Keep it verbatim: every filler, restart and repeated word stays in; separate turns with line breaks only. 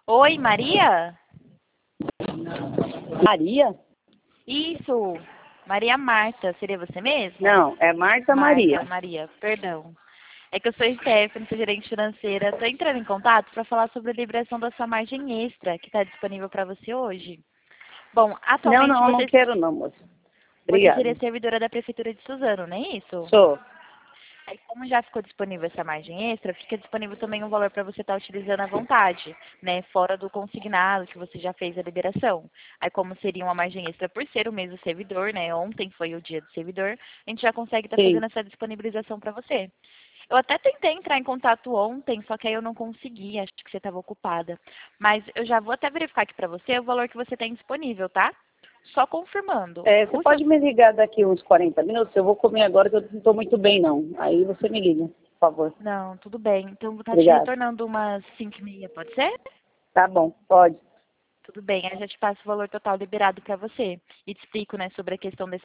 Oi, Maria?
Maria?
Isso, Maria Marta, seria você mesma?
Não, é Marta Maria.
Marta, Maria, perdão. É que eu sou Stephanie, sou gerente financeira. Estou entrando em contato para falar sobre a liberação da sua margem extra, que está disponível para você hoje. Bom,
Não,
atualmente
não, não
você,
quero não, moça.
você
Obrigada.
seria servidora da Prefeitura de Suzano, não é isso?
Sou.
Aí, como já ficou disponível essa margem extra, fica disponível também um valor para você estar utilizando à vontade, né? Fora do consignado que você já fez a liberação. Aí, como seria uma margem extra por ser o mês do servidor, né? Ontem foi o dia do servidor, a gente já consegue estar
Sim.
fazendo essa disponibilização para você. Eu até tentei entrar em contato ontem, só que aí eu não consegui, acho que você estava ocupada. Mas eu já vou até verificar aqui para você o valor que você tem disponível, tá? Só confirmando.
É, você
O seu
pode me ligar daqui uns quarenta minutos? Eu vou comer agora que eu não estou muito bem, não. Aí você me liga, por favor.
Não, tudo bem. Então, vou estar te
Obrigada.
retornando umas cinco e meia, pode ser?
Tá bom, pode.
Tudo bem, aí já te passo o valor total liberado para você. E te explico, né, sobre a questão desse